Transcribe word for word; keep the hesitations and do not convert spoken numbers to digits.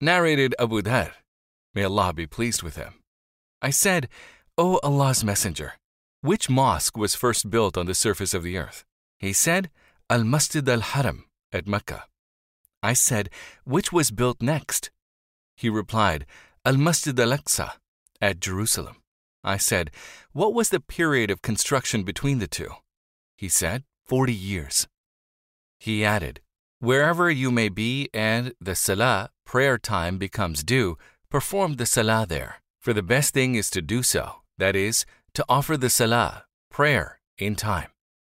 Narrated Abu Dharr, may Allah be pleased with him. I said, O Allah's Messenger, which mosque was first built on the surface of the earth? He said, Al-Masjid al-Haram at Mecca. I said, which was built next? He replied, Al-Masjid al-Aqsa at Jerusalem. I said, what was the period of construction between the two? He said, forty years. He added, wherever you may be and the salah, prayer time, becomes due, perform the salah there. For the best thing is to do so, that is, to offer the salah, prayer, in time.